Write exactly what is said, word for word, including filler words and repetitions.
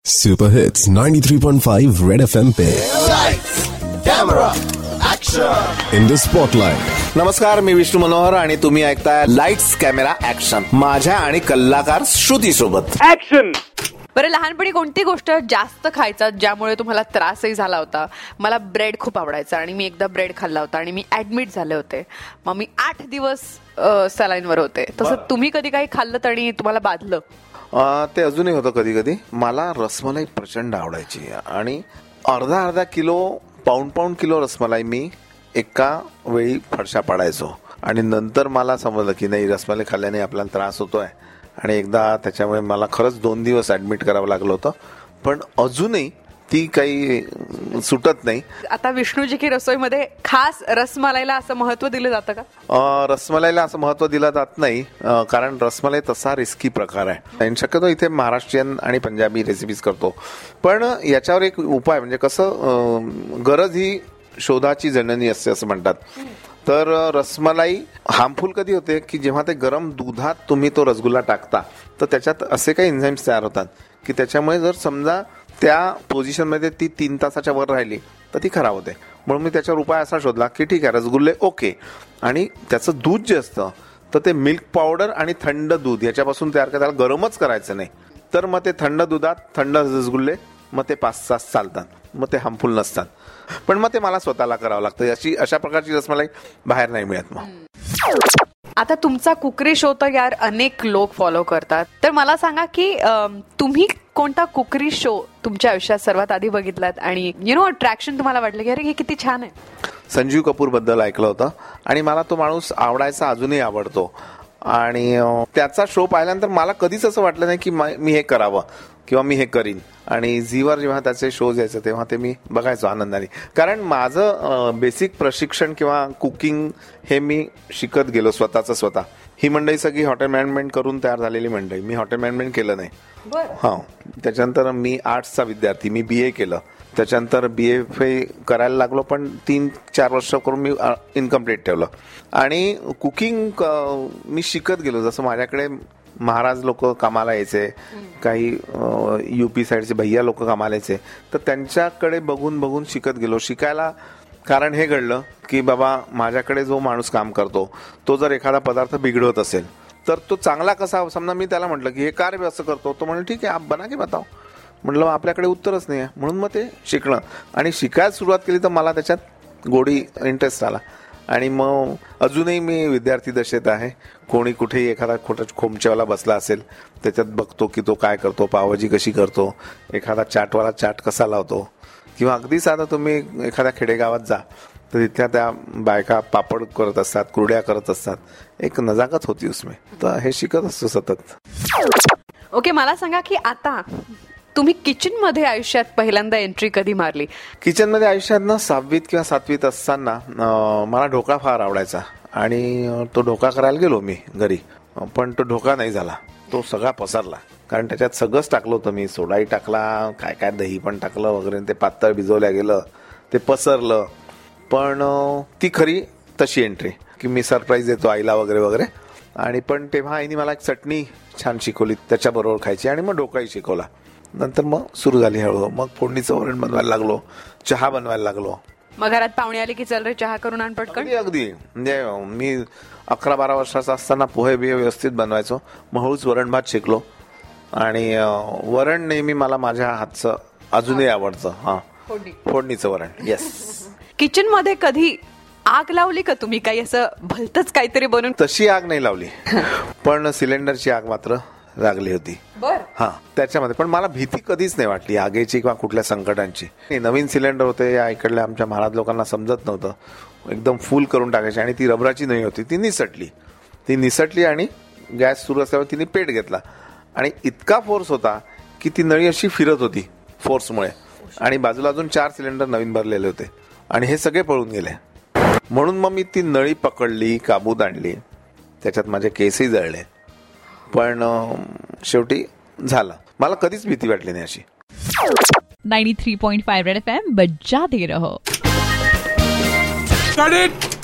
Super hits ninety three point five red FM पे camera action in the spotlight. नमस्कार, मी विष्णू मनोहर आणि तुम्ही ऐकताय लाईट्स कॅमेरा ऍक्शन माझ्या आणि कलाकार श्रुती सोबत. ऍक्शन. बरं, लहानपणी कोणती गोष्ट जास्त खायचा ज्यामुळे तुम्हाला त्रासही झाला होता? मला ब्रेड खूप आवडायचा आणि मी एकदा ब्रेड खाल्ला होता आणि मी ऍडमिट झाले होते. मग मी आठ दिवस सलाईनवर होते. तसं तुम्ही कधी काही खाल्लं आणि तुम्हाला बाधलं? ते अजूनही होतं कधी कधी. मला रसमलाई प्रचंड आवडायची आणि अर्धा अर्धा kilo pound pound kilo rasmalai मी एका वेळी फडशा पाडायचो. आणि नंतर मला समजलं की नाही, रसमलाई खाल्ल्याने आपल्याला त्रास होतोय आणि एकदा त्याच्यामुळे मला खरंच दोन दिवस ऍडमिट करावं लागलं होतं. पण अजूनही ती काही सुटत नाही. आता विष्णूजी की रसोईमध्ये खास रसमलाईला असं महत्व दिलं जातं का? रसमलाईला असं महत्व दिलं जात नाही, कारण रसमलाई तसा रिस्की प्रकार आहे आणि शक्यतो इथे महाराष्ट्रीयन आणि पंजाबी रेसिपीज करतो. पण याच्यावर एक उपाय म्हणजे कसं, गरज ही शोधाची जननी असते असं म्हणतात. तर रसमलाई हार्मफुल कधी होते की जेव्हा ते गरम दुधात तुम्ही तो रसगुल्ला टाकता तर त्याच्यात असे काही एन्झाईम्स तयार होतात की त्याच्यामुळे जर समजा त्या पोझिशनमध्ये ती तीन तासाच्या वर राहिली तर ती खराब होते. म्हणून मी त्याच्यावर उपाय असा शोधला की ठीक आहे, रसगुल्ले ओके, आणि त्याचं दूध जे असतं तर ते मिल्क पावडर आणि थंड दूध याच्यापासून तयार करायला, गरमच करायचं नाही. तर मग ते थंड दुधात थंड रसगुल्ले, मग ते पाच तास चालतात, मग ते हार्मफुल नसतात. पण मग ते मला स्वतःला करावं लागतं. अशी अशा प्रकारची रसमलाई बाहेर नाही मिळत. मग आता तुमचा कुकरी शो तर यार अनेक लोक फॉलो करतात, तर मला सांगा की तुम्ही कोणता कुकरी शो तुमच्या आयुष्यात सर्वात आधी बघितलात आणि यु नो अट्रॅक्शन तुम्हाला वाटलं की अरे हे किती छान आहे? संजीव कपूर बद्दल ऐकलं होतं आणि मला तो माणूस आवडायचा, अजूनही आवडतो. आणि त्याचा शो पाहिल्यानंतर मला कधीच असं वाटलं नाही की मी हे करावं किंवा मी हे करीन. आणि झीवर जेव्हा त्याचे शोज यायचे तेव्हा ते मी बघायचो आनंदाने. कारण माझं बेसिक प्रशिक्षण किंवा कुकिंग हे मी शिकत गेलो स्वतःच स्वतः. ही मंडळी सगळी हॉटेल मॅनेजमेंट करून तयार झालेली मंडळी. मी हॉटेल मॅनेजमेंट केलं नाही. हा, त्याच्यानंतर मी आर्ट्सचा विद्यार्थी, मी बी ए केलं. त्याच्यानंतर बी एफ ए करायला लागलो, पण तीन चार वर्ष करून मी इनकम्प्लीट ठेवलं. आणि कुकिंग मी शिकत गेलो. जसं माझ्याकडे महाराज लोक कामाला यायचे, काही युपी साईडचे भैया लोक कामाला यायचे, तर त्यांच्याकडे बघून बघून शिकत गेलो. शिकायला कारण हे घडलं की बाबा माझ्याकडे जो माणूस काम करतो तो जर एखादा पदार्थ बिघडवत असेल तर तो चांगला कसा, समजा मी त्याला म्हटलं की हे का रे असं करतो, तो म्हणलं ठीक आहे आप बना के बताओ. म्हटलं आपल्याकडे उत्तरच नाही आहे. म्हणून मग ते शिकणं आणि शिकायला सुरुवात केली तर मला त्याच्यात गोडी इंटरेस्ट आला. आणि मग अजूनही मी विद्यार्थी दशेत आहे. कोणी कुठेही एखादा खोटा खोमच्यावाला बसला असेल त्याच्यात बघतो की तो काय करतो, पावभाजी कशी करतो, एखादा चाटवाला चाट कसा लावतो, किंवा अगदी साधा तुम्ही एखाद्या खेडेगावात जा तर तिथल्या त्या बायका पापड करत असतात, कुरड्या करत असतात. एक नजाकत होती उसमें. तर हे शिकत असतो सतत. ओके, मला सांगा की आता तुम्ही किचन मध्ये आयुष्यात पहिल्यांदा एंट्री कधी मारली? किचन मध्ये आयुष्यात ना सहावीत किंवा सातवीत असताना मला ढोकळा फार आवडायचा आणि तो ढोकळा करायला गेलो मी घरी. पण तो ढोकळा नाही झाला, तो सगळा पसरला. कारण त्याच्यात सगळंच टाकलं होतं मी. सोडाही टाकला, काय काय दही पण टाकलं वगैरे. ते पातळ भिजवल्या गेलं, ते पसरलं. पण ती खरी तशी एंट्री की मी सरप्राईज देतो आईला वगैरे वगैरे. आणि पण तेव्हा आईने मला एक चटणी छान शिकवली, त्याच्याबरोबर खायची. आणि मग ढोकळाही शिकवला. नंतर मग सुरू झाली हळूहळू. मग फोडणीचं वरण बनवायला लागलो, चहा बनवायला लागलो. मग घरात पाहुणे आले की चल रे चहा करून आण पटकन? अगदी. म्हणजे मी अकरा बारा वर्षाचा असताना पोहे बिहे व्यवस्थित बनवायचो. मग हळूच वरण भात शिकलो. आणि वरण नेहमी मला माझ्या हातचं अजूनही आवडतं. हा, फोडणीचं वरण. येस. किचन मध्ये कधी आग लावली का तुम्ही? काही असं भलतच काहीतरी बनवून? तशी आग नाही लावली, पण सिलेंडरची आग मात्र लागली होती. हा, त्याच्यामध्ये. पण मला भीती कधीच नाही वाटली आगीची किंवा कुठल्या संकटांची. नवीन सिलेंडर होते, या इकडल्या आमच्या महाराज लोकांना समजत नव्हतं. एकदम फुल करून टाकायची आणि ती रबराची नळी होती, ती निसटली. ती निसटली आणि गॅस सुरू असल्यावर तिने पेट घेतला आणि इतका फोर्स होता की ती नळी अशी फिरत होती फोर्समुळे. आणि बाजूला अजून चार सिलेंडर नवीन भरलेले होते आणि हे सगळे पळून गेले. म्हणून मग मी ती नळी पकडली, काबूत आणली. त्याच्यात माझे केसही जळले, पण शेवटी झालं. मला कधीच भीती वाटली नाही अशी. Ninety three point five red FM बजाते रहो.